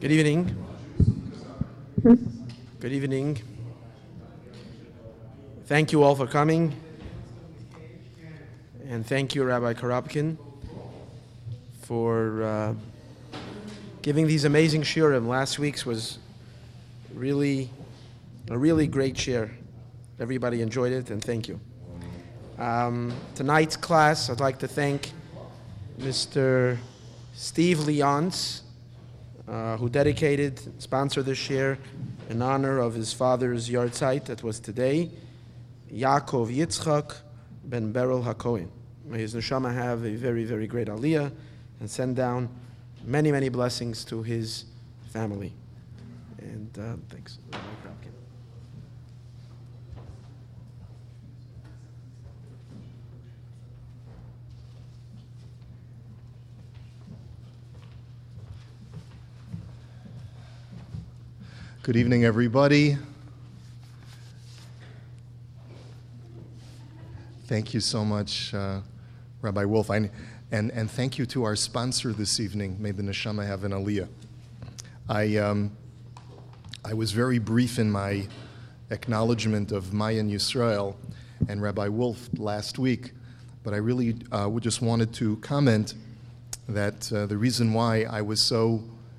Good evening. Good evening. Thank you all for coming. And thank you, Rabbi Karapkin, for giving these amazing shiurim. Last week's was a really great shir. Everybody enjoyed it, and thank you. Tonight's class, I'd like to thank Mr. Steve Leons, who sponsored this shir in honor of his father's yahrzeit that was today, Yaakov Yitzchak ben Beryl HaKohen. May his neshama have a very, very great aliyah and send down many, many blessings to his family. And thanks. Good evening, everybody. Thank you so much, Rabbi Wolf, and thank you to our sponsor this evening. May the neshama have an aliyah. I was very brief in my acknowledgement of Mayan Yisrael and Rabbi Wolf last week, but I really just wanted to comment that the reason why I was so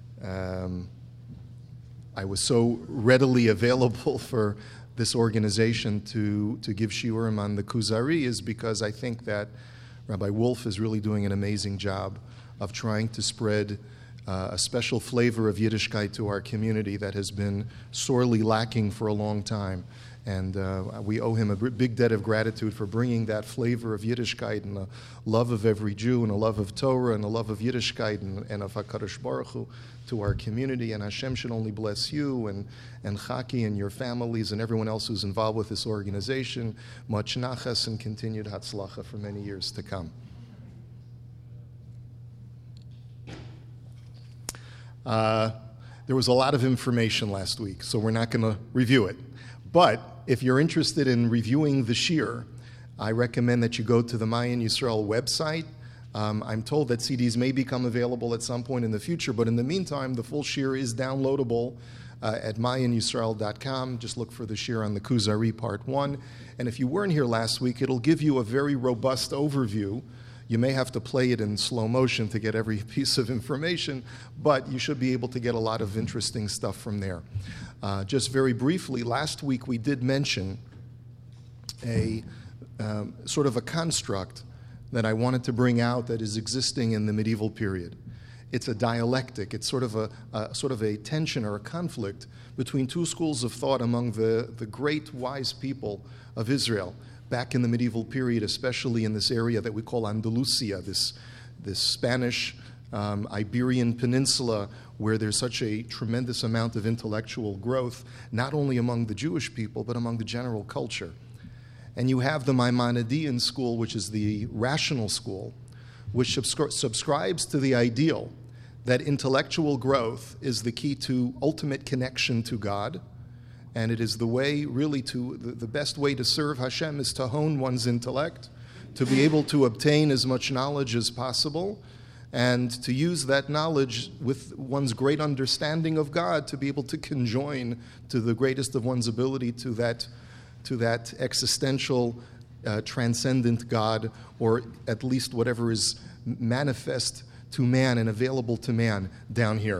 readily available for this organization to give shiurim on the Kuzari is because I think that Rabbi Wolf is really doing an amazing job of trying to spread a special flavor of Yiddishkeit to our community that has been sorely lacking for a long time. And we owe him a big debt of gratitude for bringing that flavor of Yiddishkeit and a love of every Jew and a love of Torah and a love of Yiddishkeit and of HaKadosh Baruch Hu to our community. And Hashem should only bless you and Chaki and your families and everyone else who's involved with this organization. Much nachas and continued hatzlacha for many years to come. There was a lot of information last week, so we're not going to review it. But if you're interested in reviewing the shir, I recommend that you go to the Mayan Yisrael website. I'm told that CDs may become available at some point in the future, but in the meantime, the full shir is downloadable at mayanyisrael.com. Just look for the shir on the Kuzari Part 1. And if you weren't here last week, it'll give you a very robust overview. You may have to play it in slow motion to get every piece of information, but you should be able to get a lot of interesting stuff from there. Just very briefly, last week we did mention a sort of a construct that I wanted to bring out that is existing in the medieval period. It's a dialectic. It's sort of a tension or a conflict between two schools of thought among the great wise people of Israel back in the medieval period, especially in this area that we call Andalusia, this Spanish Iberian Peninsula, where there's such a tremendous amount of intellectual growth, not only among the Jewish people, but among the general culture. And you have the Maimonidean school, which is the rational school, which subscribes to the ideal that intellectual growth is the key to ultimate connection to God, and it is the way, really, the best way to serve Hashem is to hone one's intellect, to be able to obtain as much knowledge as possible, and to use that knowledge with one's great understanding of God to be able to conjoin to the greatest of one's ability to that existential, transcendent God, or at least whatever is manifest to man and available to man down here.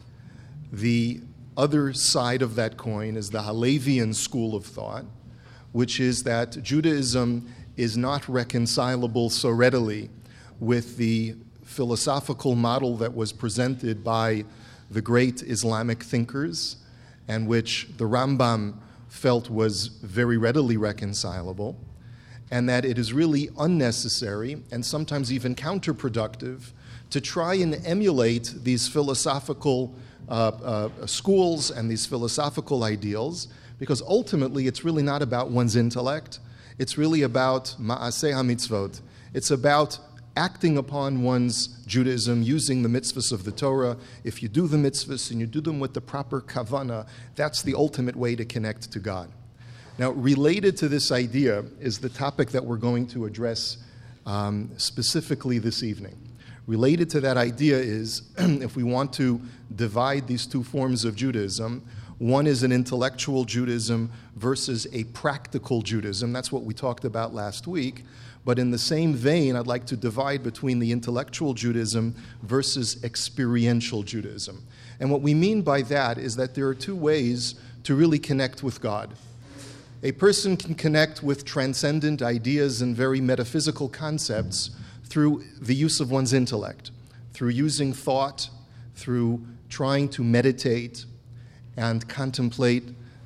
The other side of that coin is the Halevian school of thought, which is that Judaism is not reconcilable so readily with the philosophical model that was presented by the great Islamic thinkers, and which the Rambam felt was very readily reconcilable, and that it is really unnecessary and sometimes even counterproductive to try and emulate these philosophical schools and these philosophical ideals, because ultimately it's really not about one's intellect. It's really about ma'aseh hamitzvot. It's about acting upon one's Judaism, using the mitzvahs of the Torah. If you do the mitzvahs and you do them with the proper kavanah, that's the ultimate way to connect to God. Now, related to this idea is the topic that we're going to address specifically this evening. Related to that idea is, if we want to divide these two forms of Judaism, one is an intellectual Judaism versus a practical Judaism. That's what we talked about last week. But in the same vein, I'd like to divide between the intellectual Judaism versus experiential Judaism. And what we mean by that is that there are two ways to really connect with God. A person can connect with transcendent ideas and very metaphysical concepts through the use of one's intellect, through using thought, through trying to meditate and contemplate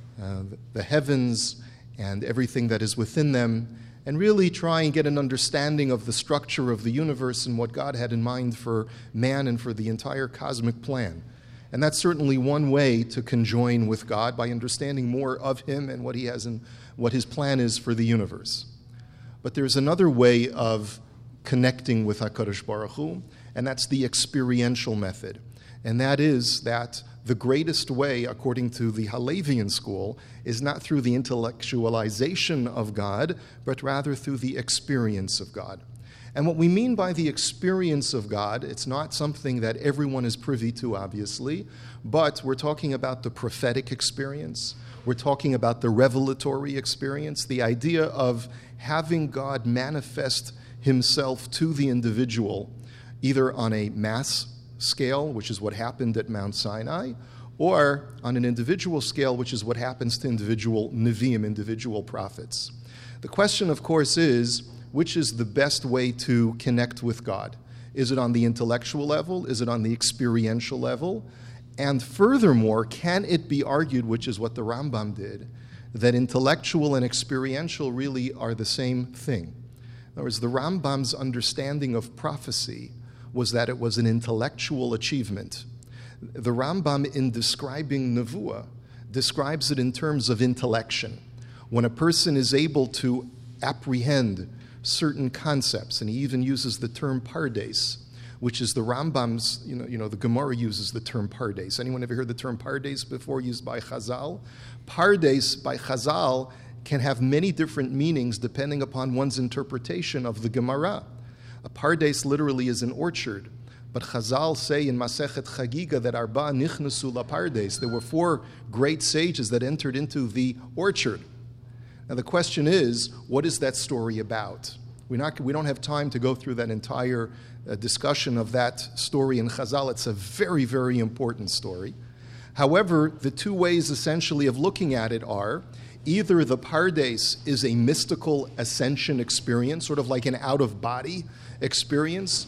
the heavens and everything that is within them, and really try and get an understanding of the structure of the universe and what God had in mind for man and for the entire cosmic plan. And that's certainly one way to conjoin with God, by understanding more of Him and what He has and what His plan is for the universe. But there's another way of connecting with HaKadosh Baruch Hu, and that's the experiential method. And that is that the greatest way, according to the Halevian school, is not through the intellectualization of God, but rather through the experience of God. And what we mean by the experience of God, it's not something that everyone is privy to, obviously, but we're talking about the prophetic experience. We're talking about the revelatory experience, the idea of having God manifest Himself to the individual, either on a mass scale, which is what happened at Mount Sinai, or on an individual scale, which is what happens to individual Nevi'im, individual prophets. The question, of course, is, which is the best way to connect with God? Is it on the intellectual level? Is it on the experiential level? And furthermore, can it be argued, which is what the Rambam did, that intellectual and experiential really are the same thing? In other words, the Rambam's understanding of prophecy was that it was an intellectual achievement. The Rambam, in describing Nevuah, describes it in terms of intellection. When a person is able to apprehend certain concepts, and he even uses the term pardes, which is the Rambam's, the Gemara uses the term pardes. Anyone ever heard the term pardes before, used by Chazal? Pardes, by Chazal, can have many different meanings depending upon one's interpretation of the Gemara. A pardes literally is an orchard, but Chazal say in Masechet Chagiga that Arba nichnasu la pardes. There were 4 great sages that entered into the orchard. Now the question is, what is that story about? We don't have time to go through that entire discussion of that story in Chazal. It's a very, very important story. However, the two ways essentially of looking at it are, either the pardes is a mystical ascension experience, sort of like an out-of-body experience,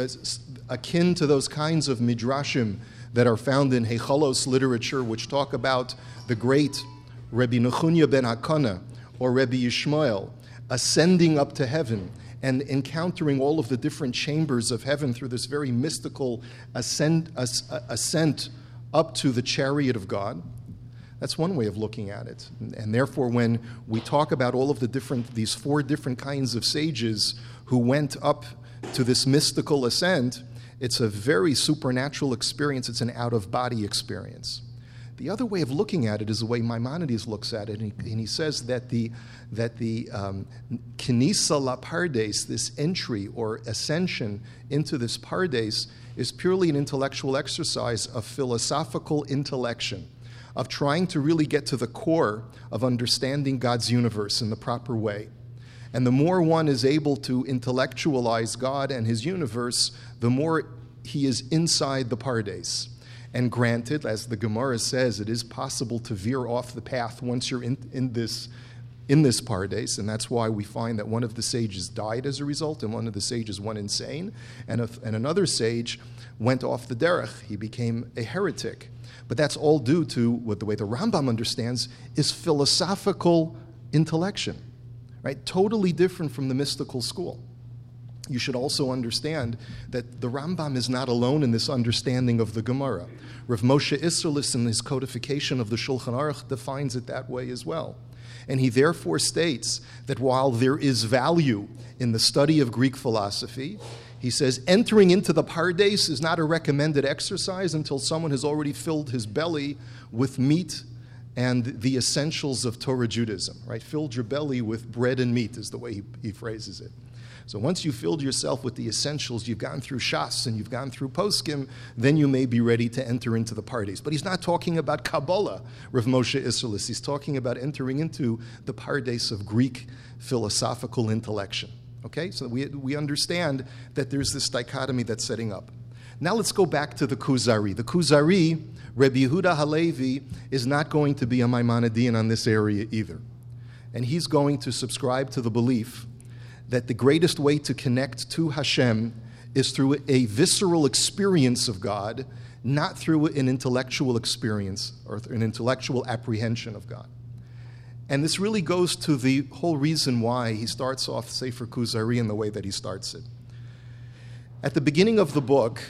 akin to those kinds of midrashim that are found in Heichalos literature, which talk about the great Rebbe Nechunya ben Hakana or Rebbe Yishmael ascending up to heaven and encountering all of the different chambers of heaven through this very mystical ascent up to the chariot of God. That's one way of looking at it. And therefore, when we talk about all of these 4 different kinds of sages who went up to this mystical ascent, it's a very supernatural experience. It's an out-of-body experience. The other way of looking at it is the way Maimonides looks at it, and he says that the Kinisa la Pardes, this entry or ascension into this Pardes, is purely an intellectual exercise of philosophical intellection, of trying to really get to the core of understanding God's universe in the proper way. And the more one is able to intellectualize God and His universe, the more he is inside the Pardes. And granted, as the Gemara says, it is possible to veer off the path once you're in this Pardes, and that's why we find that one of the sages died as a result, and one of the sages went insane, and another sage went off the derech. He became a heretic. But that's all due to what the way the Rambam understands is philosophical intellection, right? Totally different from the mystical school. You should also understand that the Rambam is not alone in this understanding of the Gemara. Rav Moshe Isserlis, in his codification of the Shulchan Aruch, defines it that way as well. And he therefore states that while there is value in the study of Greek philosophy, he says entering into the Pardes is not a recommended exercise until someone has already filled his belly with meat and the essentials of Torah Judaism, right? Filled your belly with bread and meat is the way he phrases it. So once you've filled yourself with the essentials, you've gone through Shas and you've gone through Poskim, then you may be ready to enter into the pardes. But he's not talking about Kabbalah, Rav Moshe Isserles. He's talking about entering into the pardes of Greek philosophical intellection. Okay, so we understand that there's this dichotomy that's setting up. Now let's go back to the Kuzari. The Kuzari, Rebbe Yehuda Halevi, is not going to be a Maimonidean on this area either. And he's going to subscribe to the belief that the greatest way to connect to Hashem is through a visceral experience of God, not through an intellectual experience or an intellectual apprehension of God. And this really goes to the whole reason why he starts off Sefer Kuzari in the way that he starts it. At the beginning of the book,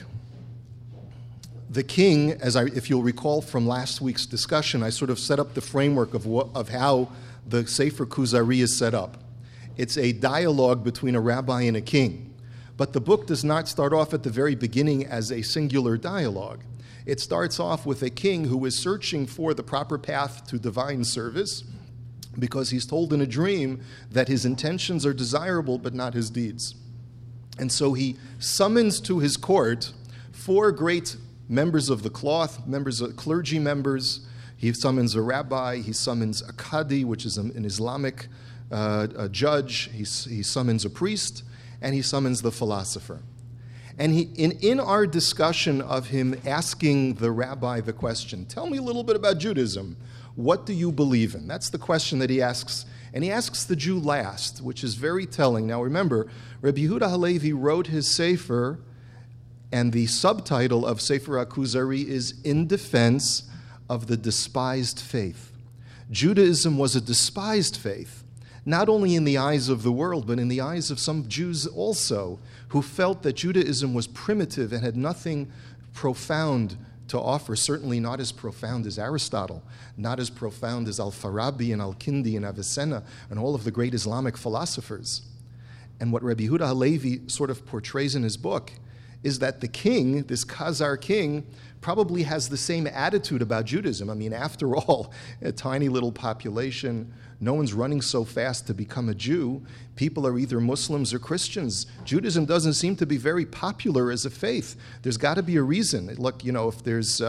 the king, if you'll recall from last week's discussion, I sort of set up the framework of how the Sefer Kuzari is set up. It's a dialogue between a rabbi and a king. But the book does not start off at the very beginning as a singular dialogue. It starts off with a king who is searching for the proper path to divine service because he's told in a dream that his intentions are desirable but not his deeds. And so he summons to his court 4 great members of the cloth, clergy members. He summons a rabbi, he summons a qadi, which is an Islamic a judge, he summons a priest, and he summons the philosopher. And in our discussion of him asking the rabbi the question, tell me a little bit about Judaism. What do you believe in? That's the question that he asks. And he asks the Jew last, which is very telling. Now remember, Rabbi Yehuda Halevi wrote his Sefer, and the subtitle of Sefer HaKuzari is In Defense of the Despised Faith. Judaism was a despised faith, not only in the eyes of the world, but in the eyes of some Jews also, who felt that Judaism was primitive and had nothing profound to offer, certainly not as profound as Aristotle, not as profound as Al-Farabi and Al-Kindi and Avicenna and all of the great Islamic philosophers. And what Rabbi Yehuda Halevi sort of portrays in his book is that the king, this Khazar king, probably has the same attitude about Judaism. I mean, after all, a tiny little population, no one's running so fast to become a Jew. People are either Muslims or Christians. Judaism doesn't seem to be very popular as a faith. There's got to be a reason. Look, you know, if there's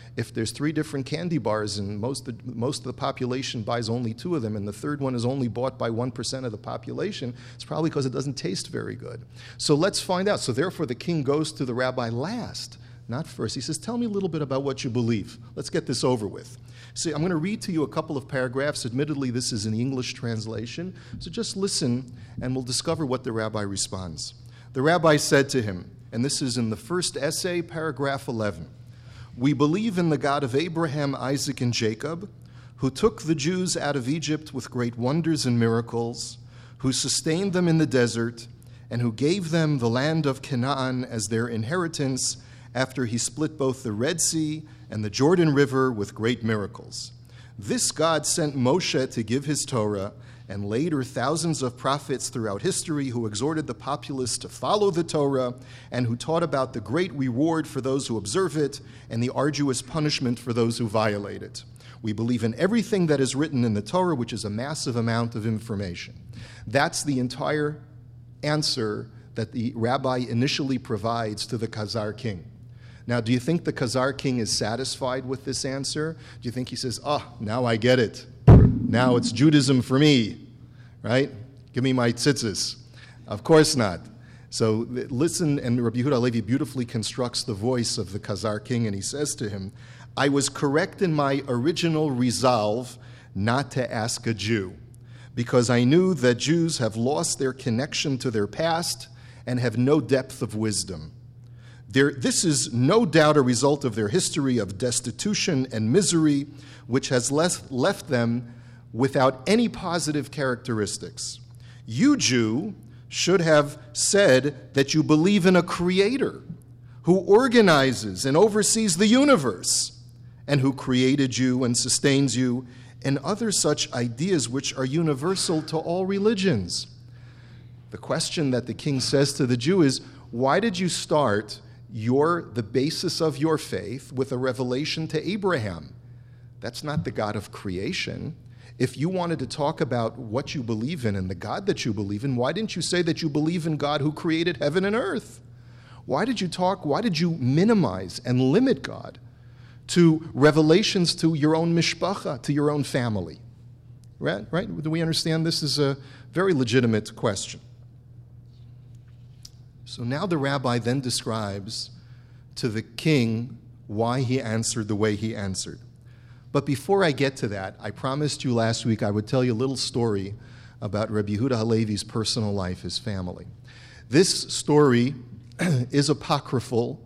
3 different candy bars and most of the population buys only 2 of them, and the third one is only bought by 1% of the population, it's probably because it doesn't taste very good. So let's find out. So therefore, the king goes to the rabbi last, not first. He says, tell me a little bit about what you believe. Let's get this over with. See, I'm going to read to you a couple of paragraphs. Admittedly, this is in the English translation. So just listen, and we'll discover what the rabbi responds. The rabbi said to him, and this is in the first essay, paragraph 11, we believe in the God of Abraham, Isaac, and Jacob, who took the Jews out of Egypt with great wonders and miracles, who sustained them in the desert, and who gave them the land of Canaan as their inheritance after he split both the Red Sea and the Jordan River with great miracles. This God sent Moshe to give his Torah, and later thousands of prophets throughout history who exhorted the populace to follow the Torah and who taught about the great reward for those who observe it and the arduous punishment for those who violate it. We believe in everything that is written in the Torah, which is a massive amount of information. That's the entire answer that the rabbi initially provides to the Khazar king. Now, do you think the Khazar king is satisfied with this answer? Do you think he says, now I get it. Now it's Judaism for me, right? Give me my tzitzis. Of course not. So listen, and Rabbi Yehuda Halevi beautifully constructs the voice of the Khazar king, and he says to him, I was correct in my original resolve not to ask a Jew, because I knew that Jews have lost their connection to their past and have no depth of wisdom. This is no doubt a result of their history of destitution and misery, which has left them without any positive characteristics. You, Jew, should have said that you believe in a creator who organizes and oversees the universe and who created you and sustains you, and other such ideas which are universal to all religions. The question that the king says to the Jew is, why did you start the basis of your faith with a revelation to Abraham? That's not the God of creation. If you wanted to talk about what you believe in and the God that you believe in, why didn't you say that you believe in God who created heaven and earth? Why did you minimize and limit God to revelations to your own mishpacha, to your own family? Right? Do we understand this is a very legitimate question? So now the rabbi then describes to the king why he answered the way he answered. But before I get to that, I promised you last week I would tell you a little story about Rabbi Yehuda Halevi's personal life, his family. This story is apocryphal.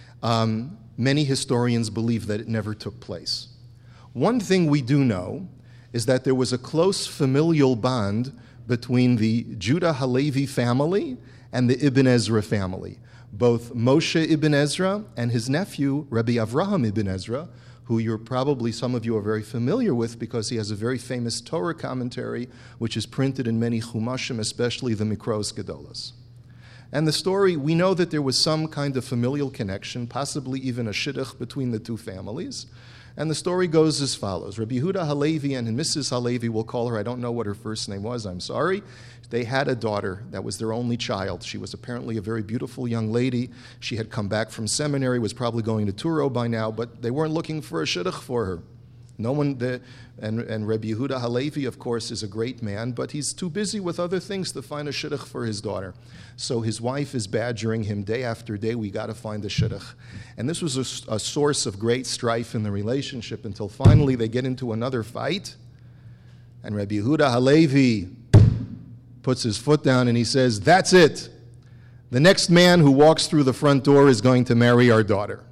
Many historians believe that it never took place. One thing we do know is that there was a close familial bond between the Judah Halevi family and the Ibn Ezra family. Both Moshe Ibn Ezra and his nephew, Rabbi Avraham Ibn Ezra, who some of you are very familiar with because he has a very famous Torah commentary which is printed in many Chumashim, especially the Mikros Gedolos. And the story, we know that there was some kind of familial connection, possibly even a shidduch between the two families. And the story goes as follows. Rabbi Yehuda Halevi and Mrs. Halevi, we'll call her, I don't know what her first name was, I'm sorry. They had a daughter that was their only child. She was apparently a very beautiful young lady. She had come back from seminary, was probably going to Turo by now, but they weren't looking for a shidduch for her. No one, and Rabbi Yehuda Halevi, of course, is a great man, but he's too busy with other things to find a shidduch for his daughter. So his wife is badgering him day after day, we got to find a shidduch. And this was a source of great strife in the relationship until finally they get into another fight, and Rabbi Yehuda Halevi puts his foot down and he says, that's it. The next man who walks through the front door is going to marry our daughter.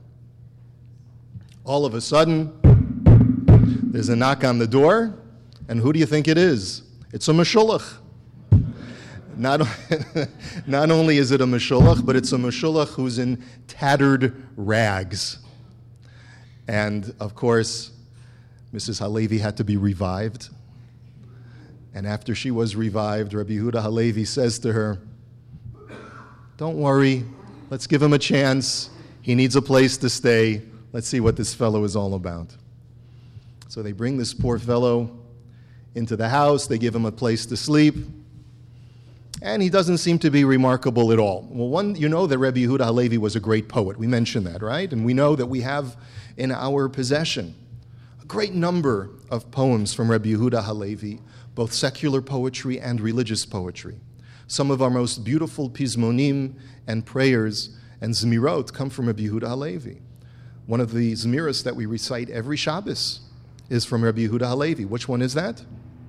All of a sudden, there's a knock on the door, and who do you think it is? It's a meshulach. Not only is it a meshulach, but it's a meshulach who's in tattered rags. And, of course, Mrs. Halevi had to be revived. And after she was revived, Rabbi Yehuda Halevi says to her, don't worry, let's give him a chance. He needs a place to stay. Let's see what this fellow is all about. So they bring this poor fellow into the house. They give him a place to sleep. And he doesn't seem to be remarkable at all. Well, you know that Rabbi Yehuda Halevi was a great poet. We mentioned that, right? And we know that we have in our possession a great number of poems from Rabbi Yehuda Halevi, both secular poetry and religious poetry. Some of our most beautiful pizmonim and prayers and zmirot come from Rabbi Yehuda Halevi. One of the zmiros that we recite every Shabbos is from Rabbi Yehuda Halevi. Which one is that?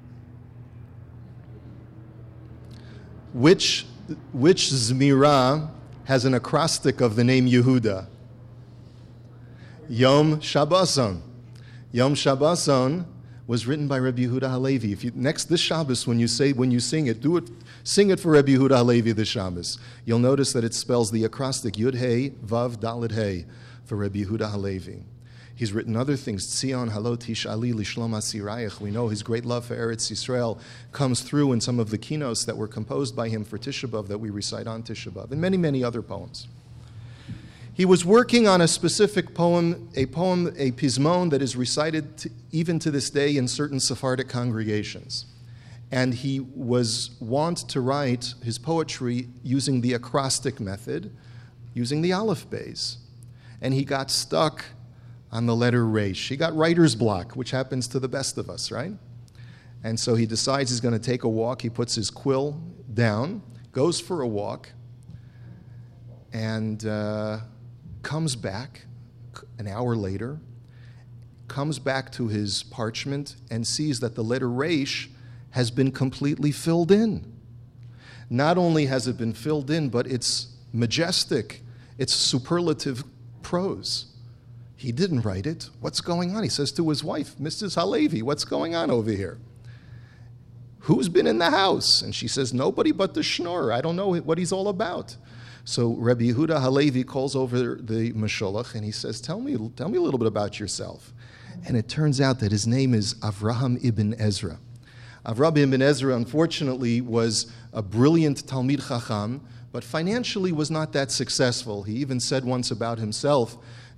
Which zmira has an acrostic of the name Yehuda? Yom Shabboson. Yom Shabboson was written by Rabbi Yehuda Halevi. If you this Shabbos, when you sing it, sing it for Rabbi Yehuda Halevi this Shabbos. You'll notice that it spells the acrostic Yud Hey Vav Dalet Hey for Rabbi Yehuda Halevi. He's written other things. Tzion Halot Tish'ali Lishlom Asirayich. We know his great love for Eretz Yisrael comes through in some of the keynotes that were composed by him for Tisha B'Av that we recite on Tisha B'Av, and many, many other poems. He was working on a specific poem, a pizmon that is recited even to this day in certain Sephardic congregations. And he was wont to write his poetry using the acrostic method, using the aleph beis. And he got stuck on the letter Resh. He got writer's block, which happens to the best of us, right? And so he decides he's going to take a walk. He puts his quill down, goes for a walk, and comes back an hour later, comes back to his parchment and sees that the letter Resh has been completely filled in. Not only has it been filled in, but it's majestic. It's superlative prose. He didn't write it. What's going on? He says to his wife, Mrs. Halevi, what's going on over here? Who's been in the house? And she says, nobody but the schnorr. I don't know what he's all about. So Rabbi Yehuda Halevi calls over the Meshulach and he says, tell me a little bit about yourself. And it turns out that his name is Avraham ibn Ezra. Avraham ibn Ezra, unfortunately, was a brilliant Talmid Chacham, but financially was not that successful. He even said once about himself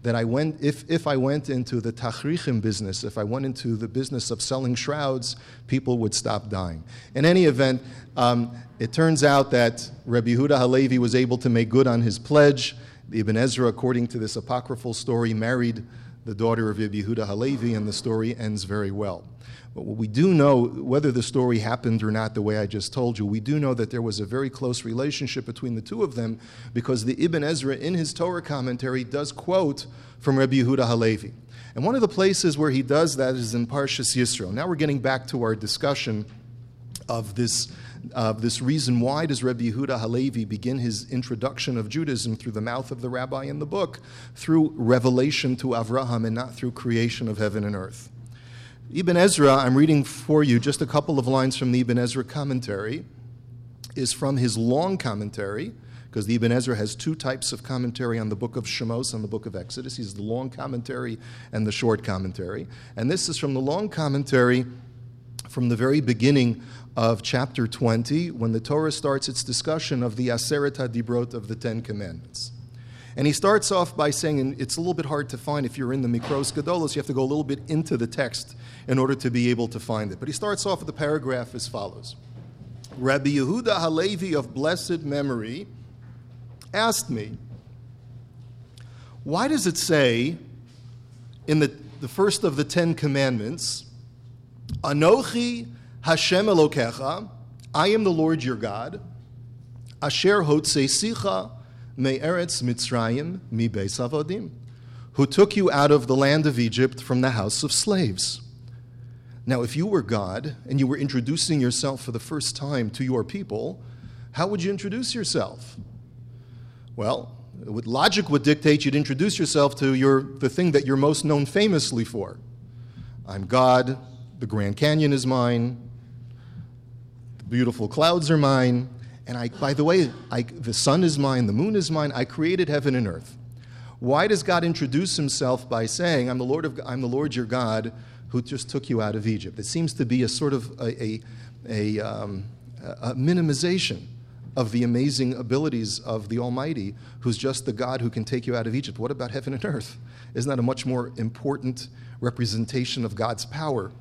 that if I went into the tachrichim business, if I went into the business of selling shrouds, people would stop dying. In any event, it turns out that Rabbi Yehuda Halevi was able to make good on his pledge. Ibn Ezra, according to this apocryphal story, married the daughter of Rabbi Yehuda Halevi, and the story ends very well. But what we do know, whether the story happened or not the way I just told you, we do know that there was a very close relationship between the two of them, because the Ibn Ezra in his Torah commentary does quote from Rabbi Yehuda Halevi. And one of the places where he does that is in Parshas Yisro. Now we're getting back to our discussion of this reason why does Rabbi Yehuda Halevi begin his introduction of Judaism through the mouth of the rabbi in the book, through revelation to Avraham and not through creation of heaven and earth. Ibn Ezra, I'm reading for you just a couple of lines from the Ibn Ezra commentary, is from his long commentary, because the Ibn Ezra has two types of commentary on the book of Shemos and the book of Exodus. He's the long commentary and the short commentary. And this is from the long commentary from the very beginning of chapter 20, when the Torah starts its discussion of the Aseret HaDibrot of the Ten Commandments. And he starts off by saying, and it's a little bit hard to find if you're in the Mikros Gedolos, you have to go a little bit into the text in order to be able to find it. But he starts off with the paragraph as follows. Rabbi Yehuda Halevi of blessed memory asked me, why does it say in the first of the Ten Commandments, Anochi Hashem Elokecha, I am the Lord your God, Asher Hotzeisicha Me'eretz Mitzrayim Mi Beis Avodim, who took you out of the land of Egypt from the house of slaves. Now, if you were God and you were introducing yourself for the first time to your people, how would you introduce yourself? Well, logic would dictate you'd introduce yourself to the thing that you're most known famously for. I'm God, the Grand Canyon is mine, the beautiful clouds are mine, and by the way, the sun is mine, the moon is mine, I created heaven and earth. Why does God introduce himself by saying, I'm the Lord your God who just took you out of Egypt? It seems to be a sort of a minimization of the amazing abilities of the Almighty, who's just the God who can take you out of Egypt. What about heaven and earth? Isn't that a much more important representation of God's power?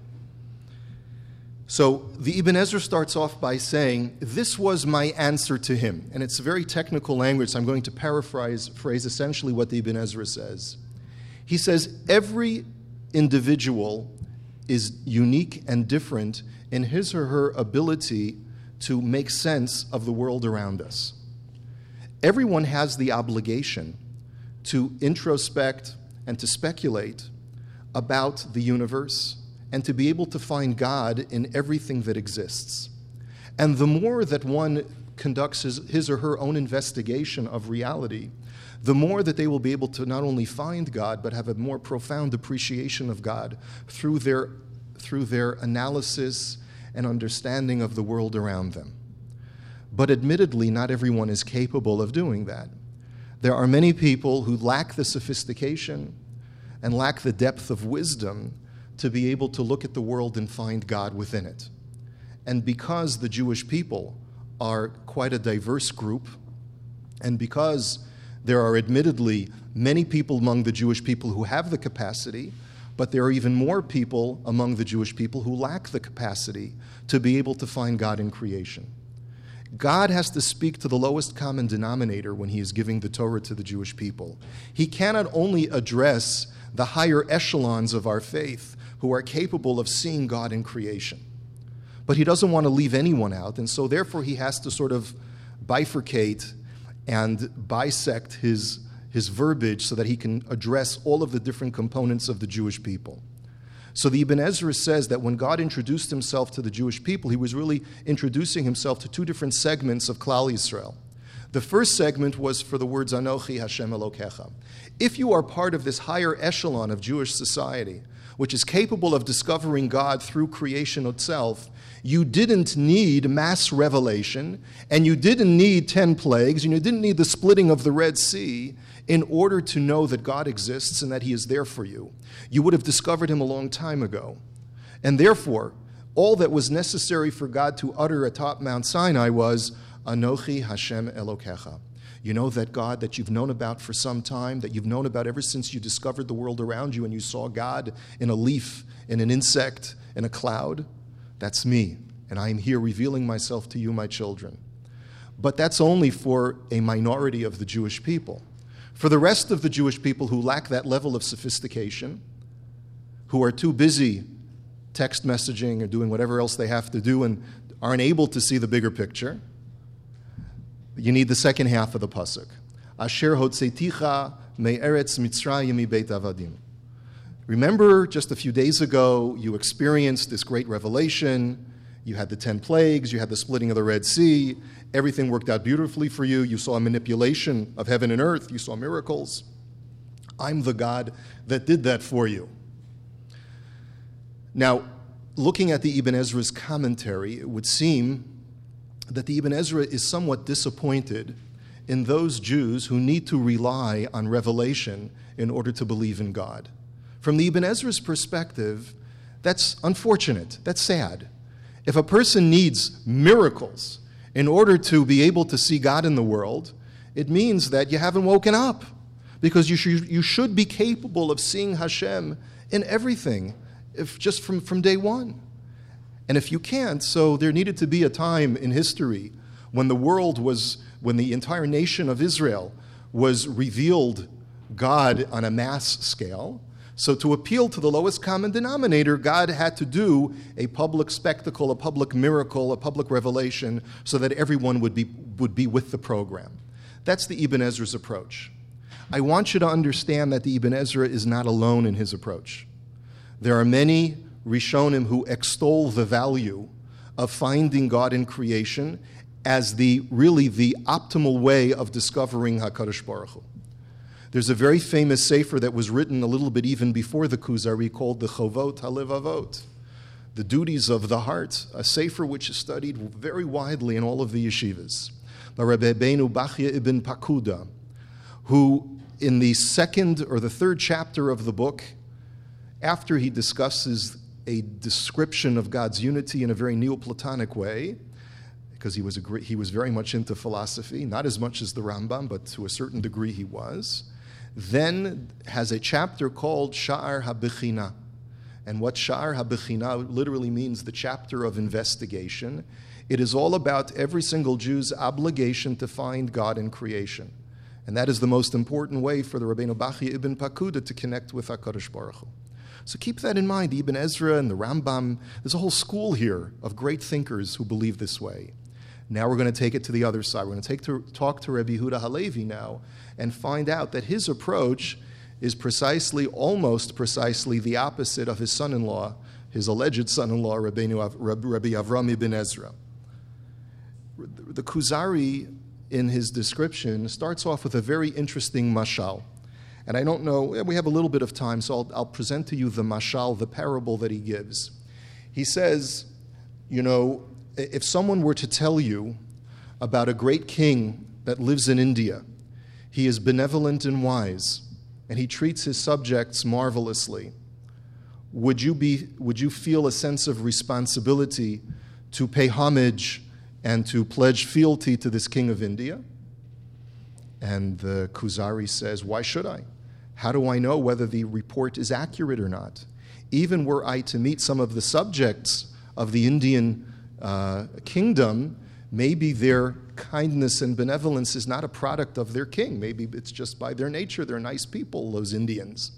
So the Ibn Ezra starts off by saying, this was my answer to him. And it's a very technical language, so I'm going to paraphrase essentially what the Ibn Ezra says. He says, every individual is unique and different in his or her ability to make sense of the world around us. Everyone has the obligation to introspect and to speculate about the universe and to be able to find God in everything that exists. And the more that one conducts his or her own investigation of reality, the more that they will be able to not only find God, but have a more profound appreciation of God through their analysis and understanding of the world around them. But admittedly, not everyone is capable of doing that. There are many people who lack the sophistication and lack the depth of wisdom to be able to look at the world and find God within it. And because the Jewish people are quite a diverse group, and because there are admittedly many people among the Jewish people who have the capacity, but there are even more people among the Jewish people who lack the capacity to be able to find God in creation. God has to speak to the lowest common denominator when he is giving the Torah to the Jewish people. He cannot only address the higher echelons of our faith who are capable of seeing God in creation, but he doesn't want to leave anyone out, and so therefore he has to sort of bifurcate and bisect his verbiage so that he can address all of the different components of the Jewish people. So the Ibn Ezra says that when God introduced himself to the Jewish people, he was really introducing himself to two different segments of Klal Yisrael. The first segment was for the words, Anochi Hashem Elokecha. If you are part of this higher echelon of Jewish society, which is capable of discovering God through creation itself, you didn't need mass revelation, and you didn't need 10 plagues, and you didn't need the splitting of the Red Sea in order to know that God exists and that he is there for you. You would have discovered him a long time ago. And therefore, all that was necessary for God to utter atop Mount Sinai was, Anochi Hashem Elokecha. You know that God that you've known about for some time, that you've known about ever since you discovered the world around you and you saw God in a leaf, in an insect, in a cloud? That's me, and I am here revealing myself to you, my children. But that's only for a minority of the Jewish people. For the rest of the Jewish people who lack that level of sophistication, who are too busy text messaging or doing whatever else they have to do and aren't able to see the bigger picture, you need the second half of the pasuk. Asher hotzeiticha me'eretz Mitzrayim mibeit avadim. Remember, just a few days ago, you experienced this great revelation. You had the 10 plagues, you had the splitting of the Red Sea. Everything worked out beautifully for you. You saw a manipulation of heaven and earth. You saw miracles. I'm the God that did that for you. Now, looking at the Ibn Ezra's commentary, it would seem that the Ibn Ezra is somewhat disappointed in those Jews who need to rely on revelation in order to believe in God. From the Ibn Ezra's perspective, that's unfortunate. That's sad. If a person needs miracles in order to be able to see God in the world, it means that you haven't woken up, because you should be capable of seeing Hashem in everything, if just from day one. And if you can't, so there needed to be a time in history when when the entire nation of Israel was revealed God on a mass scale. So to appeal to the lowest common denominator, God had to do a public spectacle, a public miracle, a public revelation, so that everyone would be with the program. That's the Ibn Ezra's approach. I want you to understand that the Ibn Ezra is not alone in his approach. There are many Rishonim who extol the value of finding God in creation as really the optimal way of discovering HaKadosh Baruch Hu. There's a very famous sefer that was written a little bit even before the Kuzari called the Chovot HaLevavot, the duties of the heart, a sefer which is studied very widely in all of the yeshivas by Rabbi Beinu Bachya ibn Pakuda, who in the second or the third chapter of the book, after he discusses a description of God's unity in a very Neoplatonic way, because he was very much into philosophy, not as much as the Rambam, but to a certain degree he was, then has a chapter called Sha'ar HaBechina. And what Sha'ar HaBechina literally means, the chapter of investigation. It is all about every single Jew's obligation to find God in creation. And that is the most important way for the Rabbeinu Bachya ibn Pakuda to connect with HaKadosh Baruch Hu. So keep that in mind. Ibn Ezra and the Rambam, there's a whole school here of great thinkers who believe this way. Now we're going to take it to the other side. We're going to talk to Rabbi Yehuda Halevi now and find out that his approach is almost precisely the opposite of his son-in-law, his alleged son-in-law, Rabbi Avram ibn Ezra. The Kuzari, in his description, starts off with a very interesting mashal. And I don't know, we have a little bit of time, so I'll present to you the mashal, the parable that he gives. He says, if someone were to tell you about a great king that lives in India, he is benevolent and wise, and he treats his subjects marvelously, would you feel a sense of responsibility to pay homage and to pledge fealty to this king of India? And the Kuzari says, why should I? How do I know whether the report is accurate or not? Even were I to meet some of the subjects of the Indian kingdom, maybe their kindness and benevolence is not a product of their king. Maybe it's just by their nature. They're nice people, those Indians.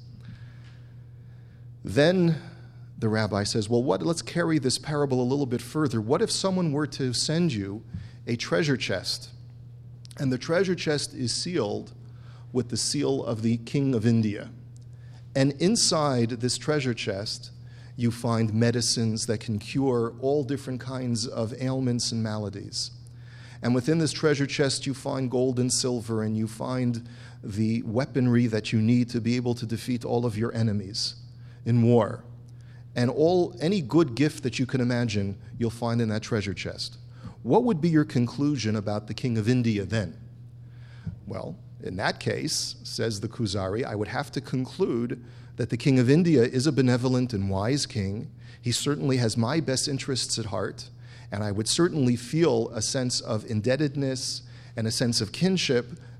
Then the rabbi says, well, let's carry this parable a little bit further. What if someone were to send you a treasure chest, and the treasure chest is sealed with the seal of the king of India, and inside this treasure chest you find medicines that can cure all different kinds of ailments and maladies. And within this treasure chest you find gold and silver, and you find the weaponry that you need to be able to defeat all of your enemies in war. And any good gift that you can imagine, you'll find in that treasure chest. What would be your conclusion about the king of India then? Well, in that case, says the Kuzari, I would have to conclude that the king of India is a benevolent and wise king. He certainly has my best interests at heart, and I would certainly feel a sense of indebtedness and a sense of kinship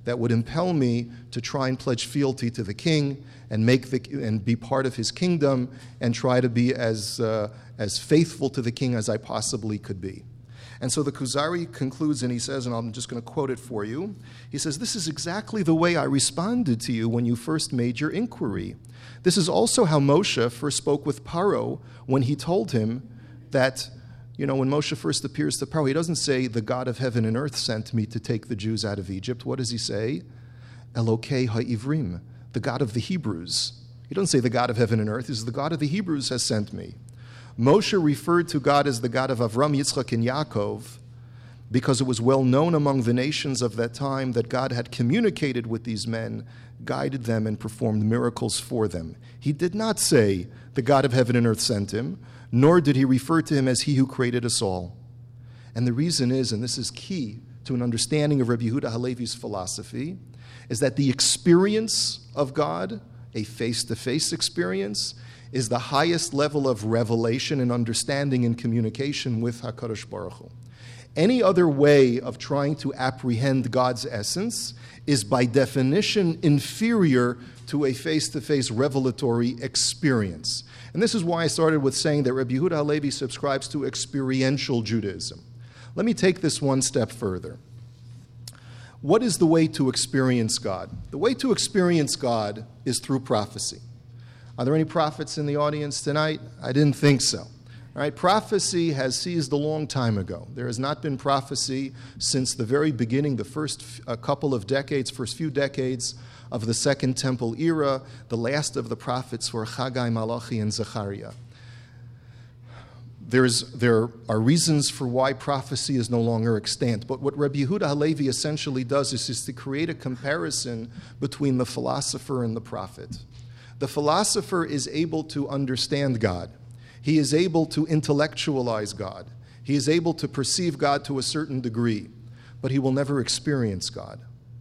that would impel me to try and pledge fealty to the king and be part of his kingdom and try to be as faithful to the king as I possibly could be. And so the Kuzari concludes and he says, and I'm just going to quote it for you, he says, "This is exactly the way I responded to you when you first made your inquiry. This is also how Moshe first spoke with Paro when he told him that, when Moshe first appears to Paro, he doesn't say, 'The God of heaven and earth sent me to take the Jews out of Egypt.' What does he say? Elokei ha'ivrim, the God of the Hebrews. He doesn't say the God of heaven and earth. He says, the God of the Hebrews has sent me. Moshe referred to God as the God of Avram, Yitzchak, and Yaakov because it was well known among the nations of that time that God had communicated with these men, guided them, and performed miracles for them. He did not say the God of heaven and earth sent him, nor did he refer to him as he who created us all. And the reason is, and this is key to an understanding of Rabbi Yehuda Halevi's philosophy, is that the experience of God, a face-to-face experience, is the highest level of revelation and understanding and communication with HaKadosh Baruch Hu. Any other way of trying to apprehend God's essence is by definition inferior to a face-to-face revelatory experience. And this is why I started with saying that Rabbi Yehuda Halevi subscribes to experiential Judaism. Let me take this one step further. What is the way to experience God? The way to experience God is through prophecy. Are there any prophets in the audience tonight? I didn't think so. All right, prophecy has ceased a long time ago. There has not been prophecy since the very beginning, the first few decades of the Second Temple era. The last of the prophets were Haggai, Malachi, and Zechariah. There are reasons for why prophecy is no longer extant, but what Rabbi Yehuda Halevi essentially does is to create a comparison between the philosopher and the prophet. The philosopher is able to understand God. He is able to intellectualize God. He is able to perceive God to a certain degree, but he will never experience God.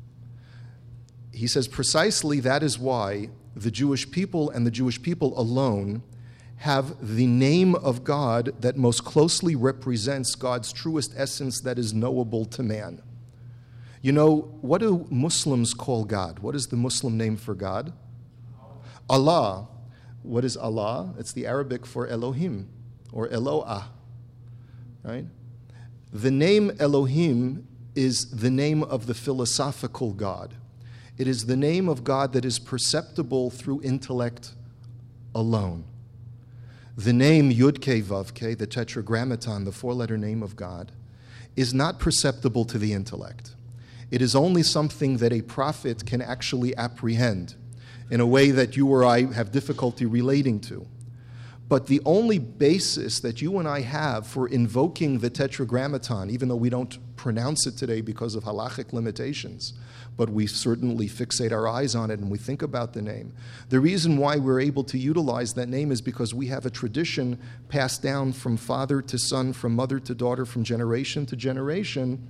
He says precisely that is why the Jewish people and the Jewish people alone have the name of God that most closely represents God's truest essence that is knowable to man. What do Muslims call God? What is the Muslim name for God? Allah. What is Allah? It's the Arabic for Elohim or Eloah, right? The name Elohim is the name of the philosophical God. It is the name of God that is perceptible through intellect alone. The name Yud-Kei Vav-Kei, the Tetragrammaton, the four-letter name of God, is not perceptible to the intellect. It is only something that a prophet can actually apprehend in a way that you or I have difficulty relating to. But the only basis that you and I have for invoking the Tetragrammaton, even though we don't pronounce it today because of halachic limitations, but we certainly fixate our eyes on it and we think about the name. The reason why we're able to utilize that name is because we have a tradition passed down from father to son, from mother to daughter, from generation to generation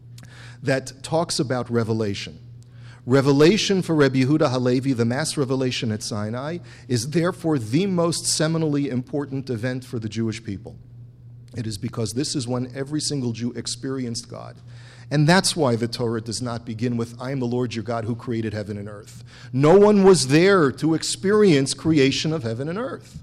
that talks about revelation. Revelation for Rabbi Yehuda Halevi, the mass revelation at Sinai, is therefore the most seminally important event for the Jewish people. It is because this is when every single Jew experienced God. And that's why the Torah does not begin with, I am the Lord your God who created heaven and earth. No one was there to experience creation of heaven and earth.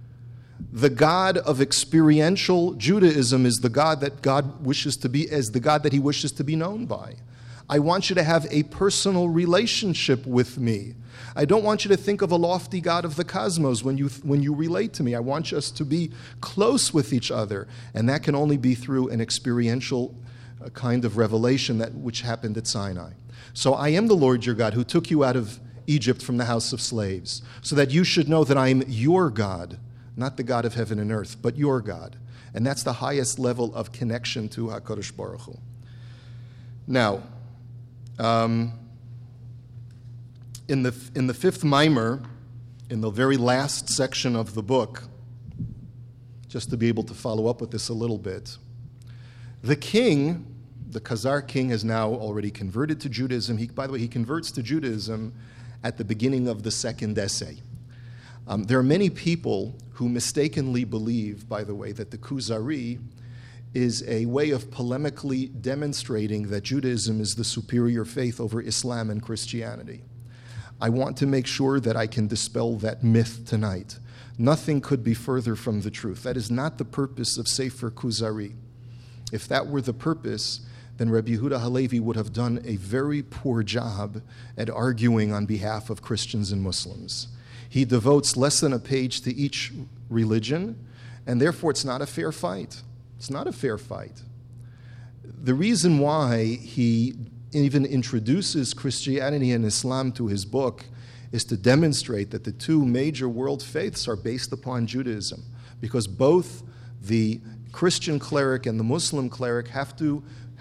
The God of experiential Judaism is the God that God wishes to be, as the God that he wishes to be known by. I want you to have a personal relationship with me. I don't want you to think of a lofty God of the cosmos when you relate to me. I want us to be close with each other, and that can only be through an experiential kind of revelation which happened at Sinai. So I am the Lord your God who took you out of Egypt from the house of slaves, so that you should know that I am your God, not the God of heaven and earth, but your God. And that's the highest level of connection to HaKadosh Baruch Hu. Now, in the fifth mimer, in the very last section of the book, just to be able to follow up with this a little bit, the king, the Khazar king, has now already converted to Judaism. By the way, he converts to Judaism at the beginning of the second essay. There are many people who mistakenly believe, by the way, that the Kuzari is a way of polemically demonstrating that Judaism is the superior faith over Islam and Christianity. I want to make sure that I can dispel that myth tonight. Nothing could be further from the truth. That is not the purpose of Sefer Kuzari. If that were the purpose, then Rabbi Yehuda Halevi would have done a very poor job at arguing on behalf of Christians and Muslims. He devotes less than a page to each religion, and therefore it's not a fair fight. It's not a fair fight. The reason why he even introduces Christianity and Islam to his book is to demonstrate that the two major world faiths are based upon Judaism, because both the Christian cleric and the Muslim cleric have to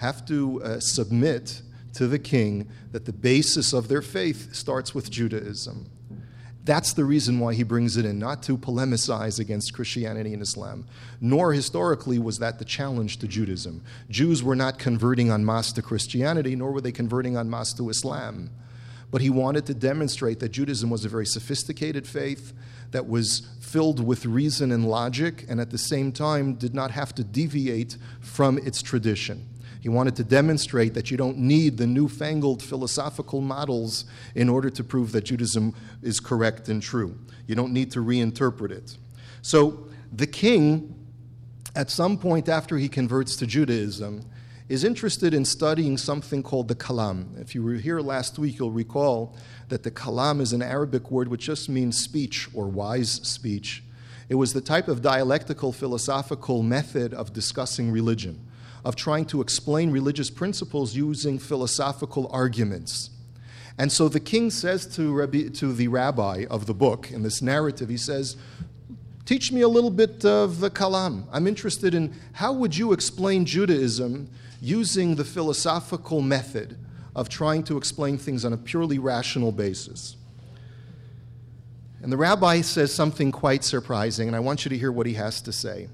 submit to the king that the basis of their faith starts with Judaism. That's the reason why he brings it in, not to polemicize against Christianity and Islam. Nor historically was that the challenge to Judaism. Jews were not converting en masse to Christianity, nor were they converting en masse to Islam. But he wanted to demonstrate that Judaism was a very sophisticated faith that was filled with reason and logic, and at the same time did not have to deviate from its tradition. He wanted to demonstrate that you don't need the newfangled philosophical models in order to prove that Judaism is correct and true. You don't need to reinterpret it. So the king, at some point after he converts to Judaism, is interested in studying something called the kalam. If you were here last week, you'll recall that the kalam is an Arabic word which just means speech or wise speech. It was the type of dialectical philosophical method of discussing religion, of trying to explain religious principles using philosophical arguments. And so the king says to the rabbi of the book, in this narrative, he says, teach me a little bit of the kalam. I'm interested in how would you explain Judaism using the philosophical method of trying to explain things on a purely rational basis. And the rabbi says something quite surprising, and I want you to hear what he has to say.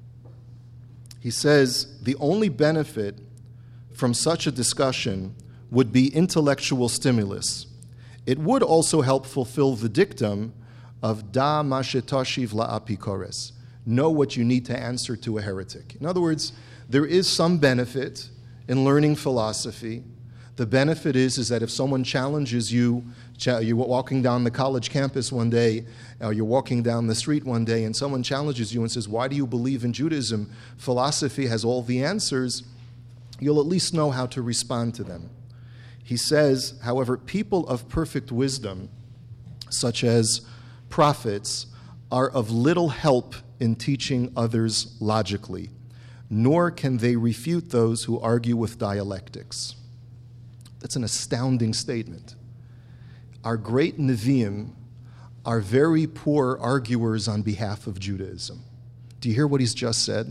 He says, the only benefit from such a discussion would be intellectual stimulus. It would also help fulfill the dictum of da mashetoshiv la'apikores. Know what you need to answer to a heretic. In other words, there is some benefit in learning philosophy. The benefit is that if someone challenges you, you're walking down the college campus one day, or you're walking down the street one day, and someone challenges you and says, why do you believe in Judaism? Philosophy has all the answers. You'll at least know how to respond to them. He says, however, people of perfect wisdom, such as prophets, are of little help in teaching others logically, nor can they refute those who argue with dialectics. That's an astounding statement. Our great Nevi'im are very poor arguers on behalf of Judaism. Do you hear what he's just said?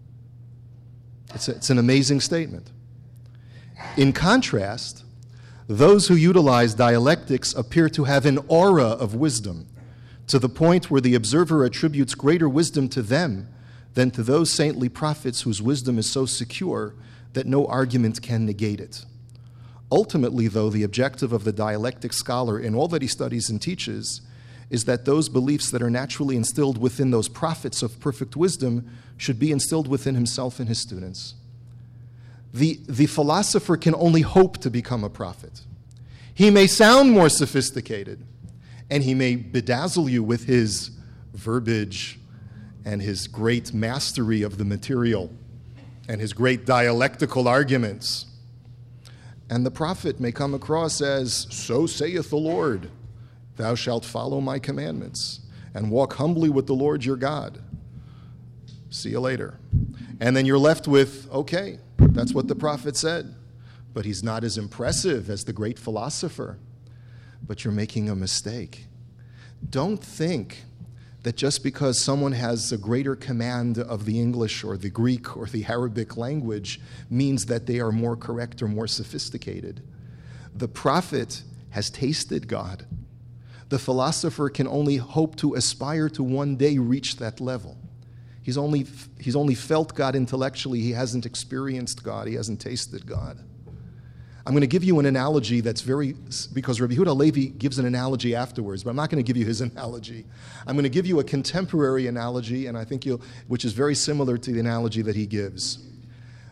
It's an amazing statement. In contrast, those who utilize dialectics appear to have an aura of wisdom, to the point where the observer attributes greater wisdom to them than to those saintly prophets whose wisdom is so secure that no argument can negate it. Ultimately, though, the objective of the dialectic scholar in all that he studies and teaches is that those beliefs that are naturally instilled within those prophets of perfect wisdom should be instilled within himself and his students. The philosopher can only hope to become a prophet. He may sound more sophisticated, and he may bedazzle you with his verbiage and his great mastery of the material and his great dialectical arguments. And the prophet may come across as, so saith the Lord, thou shalt follow my commandments and walk humbly with the Lord your God. See you later. And then you're left with, okay, that's what the prophet said, but he's not as impressive as the great philosopher. But you're making a mistake. Don't think that just because someone has a greater command of the English or the Greek or the Arabic language means that they are more correct or more sophisticated. The prophet has tasted God. The philosopher can only hope to aspire to one day reach that level. He's only felt God intellectually. He hasn't experienced God. He hasn't tasted God. I'm going to give you an analogy because Rabbi Yehuda Halevi gives an analogy afterwards, but I'm not going to give you his analogy. I'm going to give you a contemporary analogy, and I think which is very similar to the analogy that he gives.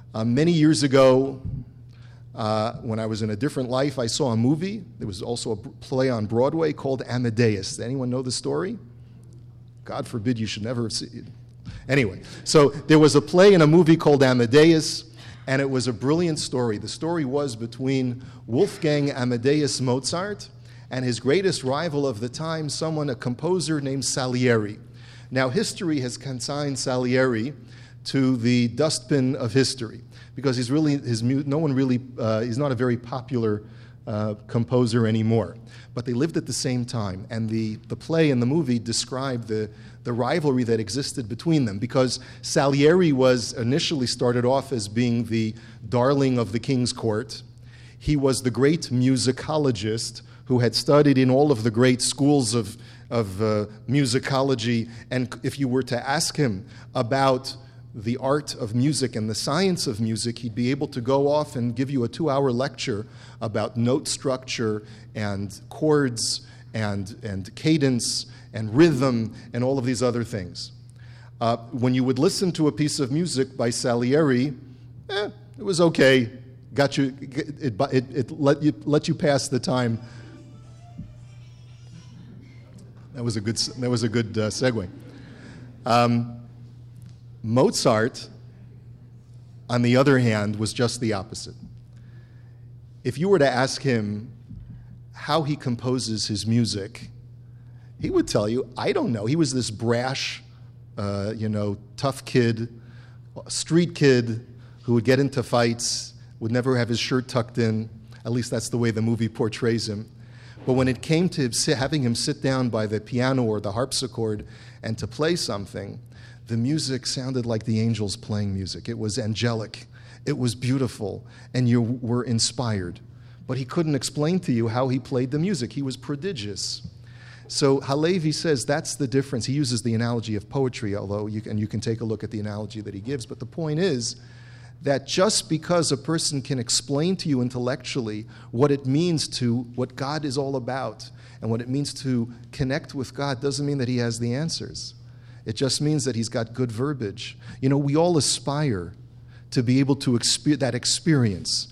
Many years ago, when I was in a different life, I saw a movie. There was also a play on Broadway called Amadeus. Does anyone know the story? God forbid you should never have seen it. Anyway, so there was a play and a movie called Amadeus, and it was a brilliant story. The story was between Wolfgang Amadeus Mozart and his greatest rival of the time, a composer named Salieri. Now, history has consigned Salieri to the dustbin of history because he's not a very popular composer anymore. But they lived at the same time, and the play and the movie describe the rivalry that existed between them, because Salieri was initially started off as being the darling of the king's court. He was the great musicologist who had studied in all of the great schools of musicology, and if you were to ask him about the art of music and the science of music, he'd be able to go off and give you a 2-hour lecture about note structure and chords and cadence and rhythm and all of these other things. When you would listen to a piece of music by Salieri, it was okay. It let you pass the time. That was a good segue. Mozart, on the other hand, was just the opposite. If you were to ask him how he composes his music, he would tell you, I don't know. He was this brash, tough kid, street kid who would get into fights, would never have his shirt tucked in. At least that's the way the movie portrays him. But when it came to having him sit down by the piano or the harpsichord and to play something, the music sounded like the angels playing music. It was angelic. It was beautiful, and you were inspired. But he couldn't explain to you how he played the music. He was prodigious. So Halevi says that's the difference. He uses the analogy of poetry, although you can take a look at the analogy that he gives. But the point is that just because a person can explain to you intellectually what it means to, what God is all about, and what it means to connect with God, doesn't mean that he has the answers. It just means that he's got good verbiage. We all aspire to be able to experience that experience.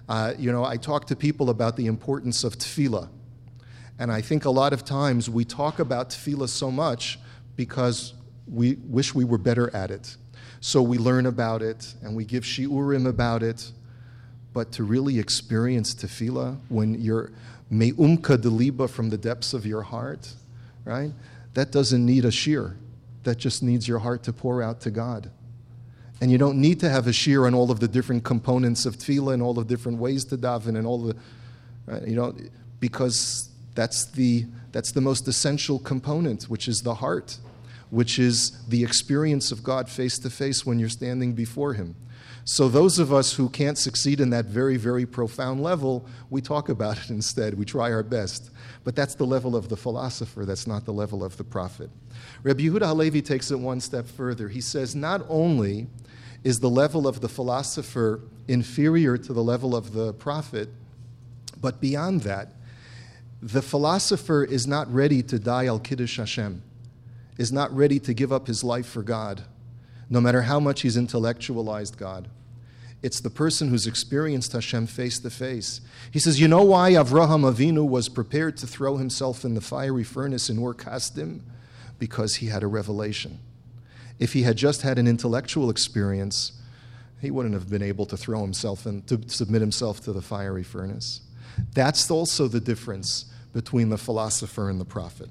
I talk to people about the importance of tefillah. And I think a lot of times we talk about tefillah so much because we wish we were better at it. So we learn about it and we give shiurim about it. But to really experience tefillah when you're me'umka deliba from the depths of your heart, right? That doesn't need a shir. That just needs your heart to pour out to God. And you don't need to have a shir on all of the different components of tefillah and all the different ways to daven and all the, right, because that's the most essential component, which is the heart, which is the experience of God face to face when you're standing before him. So those of us who can't succeed in that very, very profound level, we talk about it instead. We try our best. But that's the level of the philosopher. That's not the level of the prophet. Rabbi Yehuda Halevi takes it one step further. He says not only is the level of the philosopher inferior to the level of the prophet, but beyond that, the philosopher is not ready to die al Kiddush Hashem, is not ready to give up his life for God, no matter how much he's intellectualized God. It's the person who's experienced Hashem face to face. He says, you know why Avraham Avinu was prepared to throw himself in the fiery furnace in Ur Kasdim? Because he had a revelation. If he had just had an intellectual experience, he wouldn't have been able to throw himself in, to submit himself to the fiery furnace. That's also the difference between the philosopher and the prophet.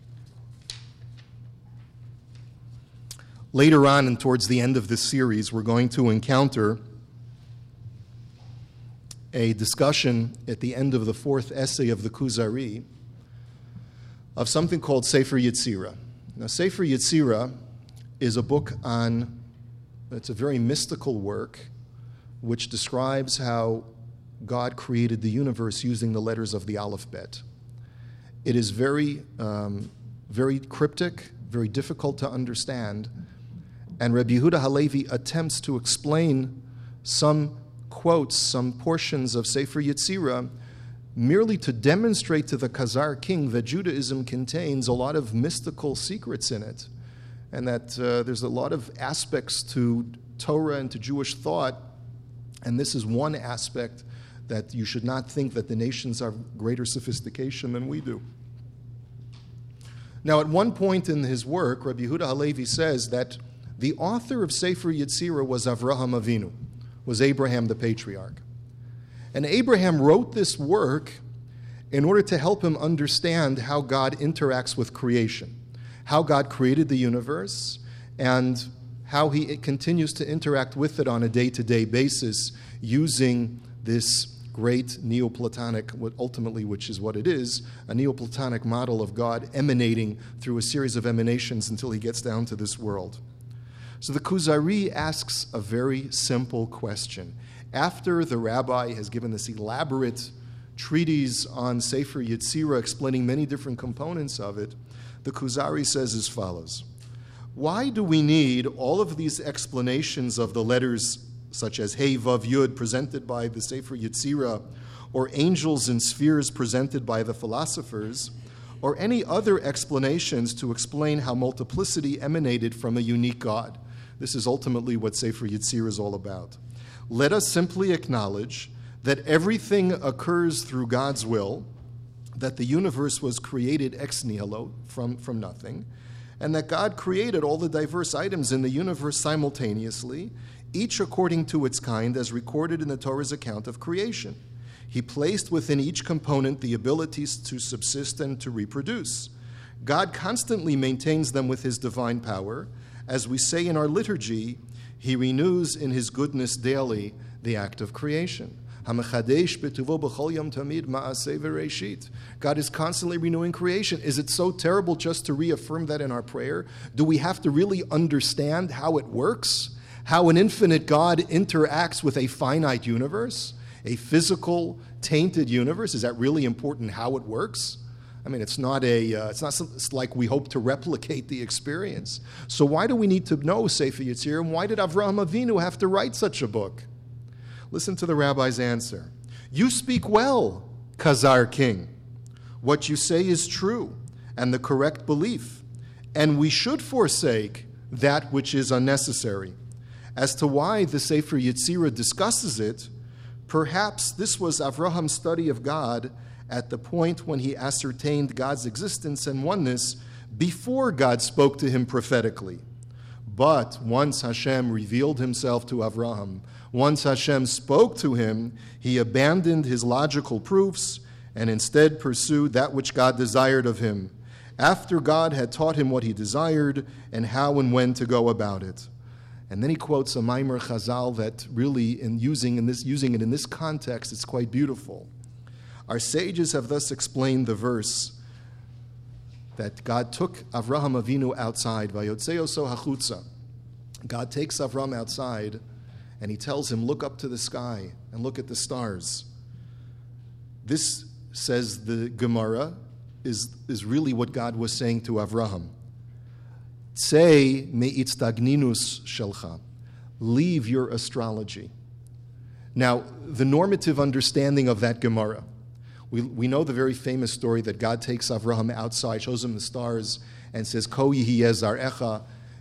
Later on, and towards the end of this series, we're going to encounter a discussion at the end of the fourth essay of the Kuzari of something called Sefer Yetzirah. Now, Sefer Yetzirah is a book it's a very mystical work which describes how God created the universe using the letters of the alphabet. It is very, very cryptic, very difficult to understand, and Rabbi Yehuda Halevi attempts to explain some quotes, some portions of Sefer Yetzirah, merely to demonstrate to the Khazar king that Judaism contains a lot of mystical secrets in it, and that there's a lot of aspects to Torah and to Jewish thought And this is one aspect that you should not think that the nations have greater sophistication than we do. Now, at one point in his work, Rabbi Yehuda Halevi says that the author of Sefer Yetzirah was Avraham Avinu, was Abraham the patriarch. And Abraham wrote this work in order to help him understand how God interacts with creation, how God created the universe, and how he continues to interact with it on a day-to-day basis using this great Neoplatonic, ultimately which is what it is, a Neoplatonic model of God emanating through a series of emanations until he gets down to this world. So the Kuzari asks a very simple question. After the rabbi has given this elaborate treatise on Sefer Yetzirah explaining many different components of it, the Kuzari says as follows: why do we need all of these explanations of the letters such as Hey, Vav, Yud presented by the Sefer Yetzirah, or angels and spheres presented by the philosophers, or any other explanations to explain how multiplicity emanated from a unique God? This is ultimately what Sefer Yetzirah is all about. Let us simply acknowledge that everything occurs through God's will, that the universe was created ex nihilo, from nothing, and that God created all the diverse items in the universe simultaneously, each according to its kind as recorded in the Torah's account of creation. He placed within each component the abilities to subsist and to reproduce. God constantly maintains them with his divine power. As we say in our liturgy, he renews in his goodness daily the act of creation. God is constantly renewing creation. Is it so terrible just to reaffirm that in our prayer? Do we have to really understand how it works? How an infinite God interacts with a finite universe? A physical, tainted universe? Is that really important how it works? I mean, it's not like we hope to replicate the experience. So why do we need to know Sefer Yetzirah, and why did Avraham Avinu have to write such a book? Listen to the rabbi's answer. You speak well, Khazar king. What you say is true and the correct belief, and we should forsake that which is unnecessary. As to why the Sefer Yetzirah discusses it, perhaps this was Avraham's study of God at the point when he ascertained God's existence and oneness before God spoke to him prophetically. But once Hashem revealed himself to Avraham, once Hashem spoke to him, he abandoned his logical proofs and instead pursued that which God desired of him, after God had taught him what he desired and how and when to go about it. And then he quotes a Maimer Chazal that really, in using it in this context, it's quite beautiful. Our sages have thus explained the verse that God took Avraham Avinu outside, Vayotzeoso hachutza. God takes Avram outside and he tells him, look up to the sky and look at the stars. This, says the Gemara, is really what God was saying to Avraham. Tzei me'itztagninus shelcha. Leave your astrology. Now, the normative understanding of that Gemara, we know the very famous story that God takes Avraham outside, shows him the stars, and says, Ko yihi zarecha,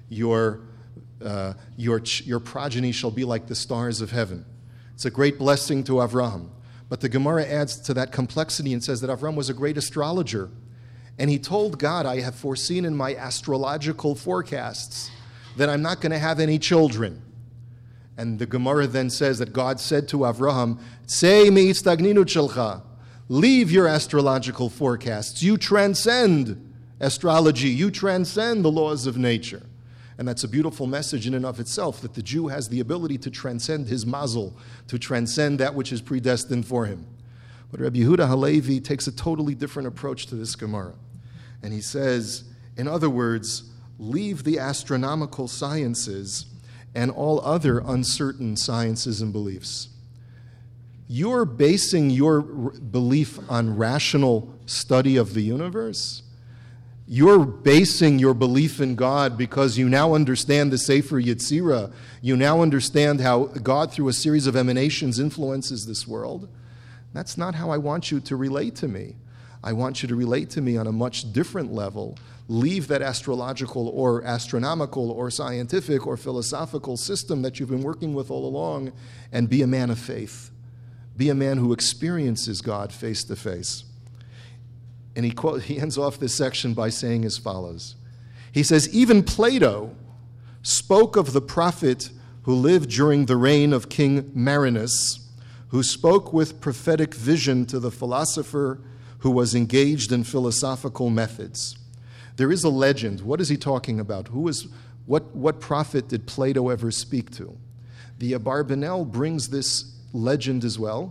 your progeny shall be like the stars of heaven. It's a great blessing to Avraham. But the Gemara adds to that complexity and says that Avraham was a great astrologer. And he told God, I have foreseen in my astrological forecasts that I'm not going to have any children. And the Gemara then says that God said to Avraham, Tzei me'itztagninut shelcha. Leave your astrological forecasts. You transcend astrology. You transcend the laws of nature. And that's a beautiful message in and of itself, that the Jew has the ability to transcend his mazel, to transcend that which is predestined for him. But Rabbi Yehuda Halevi takes a totally different approach to this Gemara. And he says, in other words, leave the astronomical sciences and all other uncertain sciences and beliefs. You're basing your belief on rational study of the universe. You're basing your belief in God because you now understand the Sefer Yetzirah. You now understand how God, through a series of emanations, influences this world. That's not how I want you to relate to me. I want you to relate to me on a much different level. Leave that astrological or astronomical or scientific or philosophical system that you've been working with all along and be a man of faith. Be a man who experiences God face to face. And he ends off this section by saying as follows. He says, even Plato spoke of the prophet who lived during the reign of King Marinus, who spoke with prophetic vision to the philosopher who was engaged in philosophical methods. There is a legend. What is he talking about? What prophet did Plato ever speak to? The Abarbanel brings this legend as well.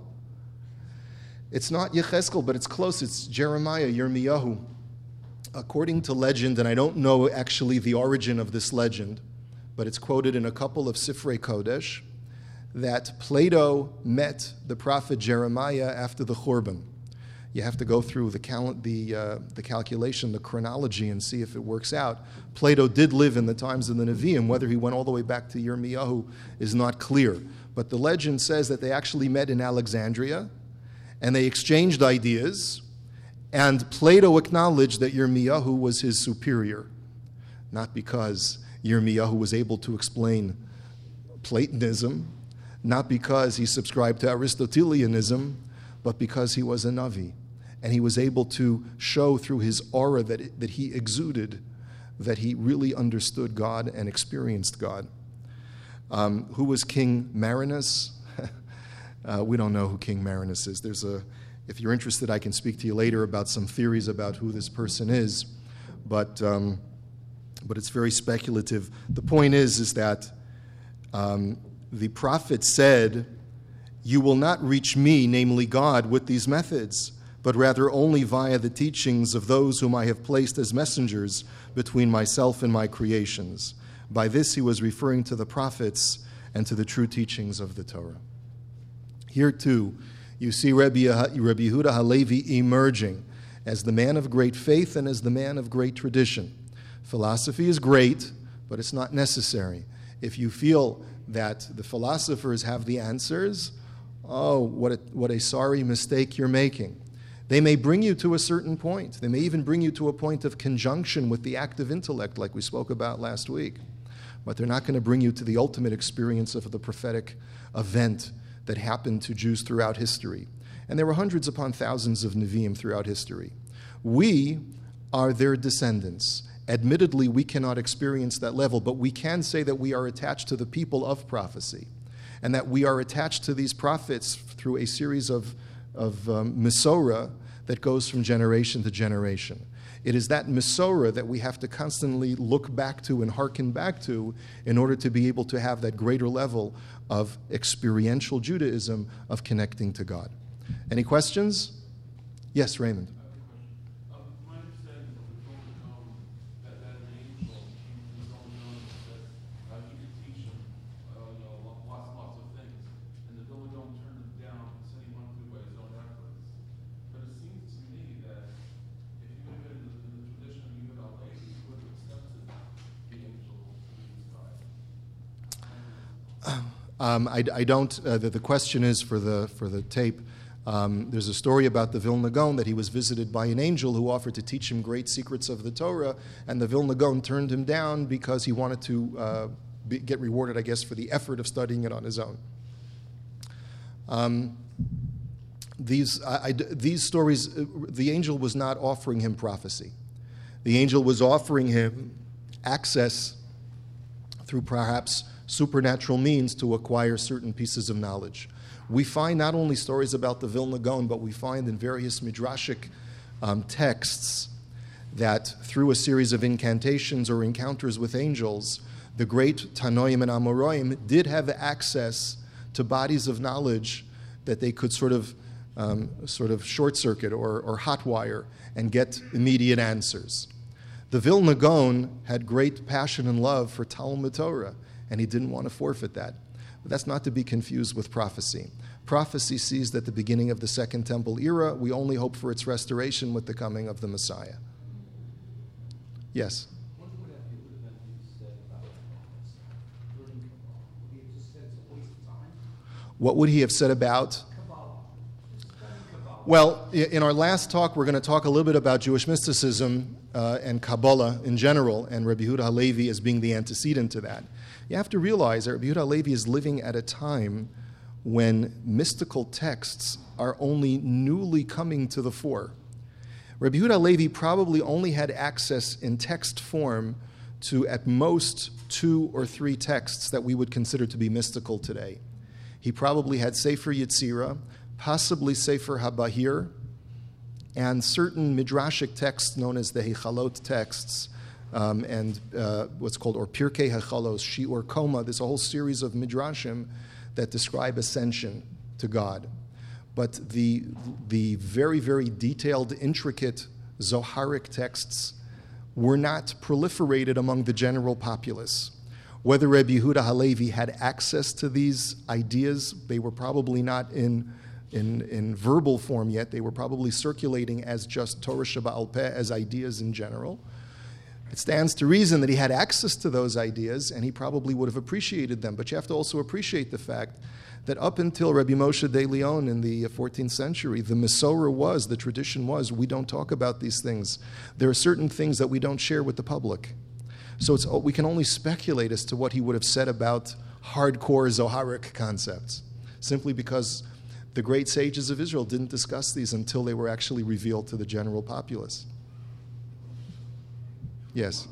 It's not Yecheskel, but it's close. It's Jeremiah, Yirmiyahu. According to legend, and I don't know actually the origin of this legend, but it's quoted in a couple of Sifrei Kodesh, that Plato met the prophet Jeremiah after the Churban. You have to go through the calculation, the chronology, and see if it works out. Plato did live in the times of the Nevi'im. Whether he went all the way back to Yirmiyahu is not clear. But the legend says that they actually met in Alexandria, and they exchanged ideas, and Plato acknowledged that Yirmiyahu was his superior, not because Yirmiyahu was able to explain Platonism, not because he subscribed to Aristotelianism, but because he was a Navi. And he was able to show through his aura that he exuded, that he really understood God and experienced God. Who was King Marinus? We don't know who King Marinus is. If you're interested, I can speak to you later about some theories about who this person is, but it's very speculative. The point is that the prophet said, "You will not reach me, namely God, with these methods, but rather only via the teachings of those whom I have placed as messengers between myself and my creations." By this he was referring to the prophets and to the true teachings of the Torah. Here too, you see Rabbi Yehuda Halevi emerging as the man of great faith and as the man of great tradition. Philosophy is great, but it's not necessary. If you feel that the philosophers have the answers, oh, what a sorry mistake you're making. They may bring you to a certain point. They may even bring you to a point of conjunction with the active intellect, like we spoke about last week. But they're not going to bring you to the ultimate experience of the prophetic event that happened to Jews throughout history. And there were hundreds upon thousands of Nevi'im throughout history. We are their descendants. Admittedly, we cannot experience that level, but we can say that we are attached to the people of prophecy, and that we are attached to these prophets through a series of Mesorah that goes from generation to generation. It is that Mesorah that we have to constantly look back to and hearken back to in order to be able to have that greater level of experiential Judaism of connecting to God. Any questions? Yes, Raymond. My understanding of the Vilna Gaon that an angel came from the Vilna Gaon and said he could teach him lots of things. And the Vilna Gaon turned him down and said he wanted to do by his own efforts. But it seems to me that if you had been in the tradition of Yehuda Halevi, you would have accepted the angel to be his guide. I don't. The question is for the tape. There's a story about the Vilna Gaon that he was visited by an angel who offered to teach him great secrets of the Torah, and the Vilna Gaon turned him down because he wanted to get rewarded, I guess, for the effort of studying it on his own. These stories, the angel was not offering him prophecy. The angel was offering him access through perhaps supernatural means to acquire certain pieces of knowledge. We find not only stories about the Vilna Gaon, but we find in various midrashic texts that through a series of incantations or encounters with angels, the great Tanoim and Amoraim did have access to bodies of knowledge that they could sort of short circuit or hotwire and get immediate answers. The Vilna Gaon had great passion and love for Talmud Torah, and he didn't want to forfeit that. But that's not to be confused with prophecy. Prophecy sees that the beginning of the Second Temple era, we only hope for its restoration with the coming of the Messiah. Yes? What would have you said about learning Kabbalah? Would he have just said it's a waste of time? What would he have said about? Kabbalah. Just studying Kabbalah. Well, in our last talk, we're going to talk a little bit about Jewish mysticism and Kabbalah in general, and Rabbi Yehuda Halevi as being the antecedent to that. You have to realize that Rabbi Yehuda Halevi is living at a time when mystical texts are only newly coming to the fore. Rabbi Yehuda Halevi probably only had access in text form to at most 2 or 3 texts that we would consider to be mystical today. He probably had Sefer Yetzirah, possibly Sefer HaBahir, and certain midrashic texts known as the Hechalot texts, and what's called, or Pirkei Hechalos, Shiur Koma. There's a whole series of midrashim that describe ascension to God. But the very, very detailed, intricate Zoharic texts were not proliferated among the general populace. Whether Rabbi Yehuda Halevi had access to these ideas, they were probably not in verbal form yet. They were probably circulating as just Torah Sheba'al Peh, as ideas in general. It stands to reason that he had access to those ideas, and he probably would have appreciated them. But you have to also appreciate the fact that up until Rabbi Moshe de Leon in the 14th century, the Masorah was, the tradition was, we don't talk about these things. There are certain things that we don't share with the public. So we can only speculate as to what he would have said about hardcore Zoharic concepts, simply because the great sages of Israel didn't discuss these until they were actually revealed to the general populace. Yes?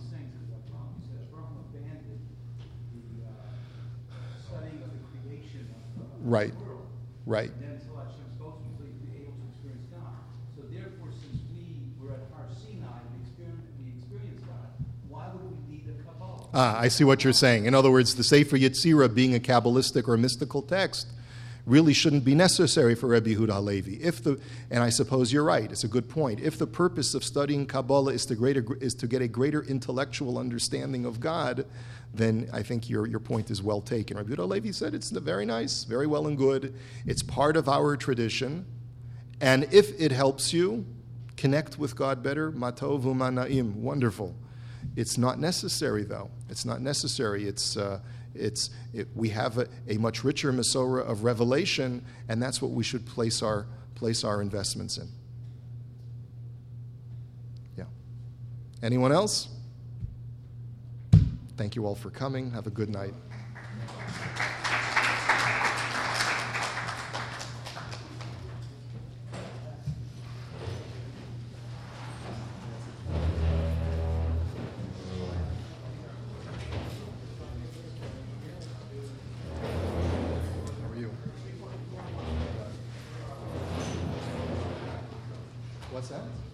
Right, right. And then until Hashem spoke to you, so you're able to experience God. So therefore, since we were at Har Sinai and we experienced God, why would we need the Kabbalah? I see what you're saying. In other words, the Sefer Yetzirah being a Kabbalistic or mystical text really shouldn't be necessary for Rabbi Yehuda Halevi. And I suppose you're right, it's a good point. If the purpose of studying Kabbalah is to get a greater intellectual understanding of God, then I think your point is well taken. Rabbi Yehuda Halevi said it's very nice, very well and good. It's part of our tradition. And if it helps you connect with God better, matov u'mana'im, wonderful. It's not necessary, though. It's not necessary. We have a much richer Masorah of revelation, and that's what we should place our investments in. Yeah. Anyone else? Thank you all for coming. Have a good night. How are you? What's that?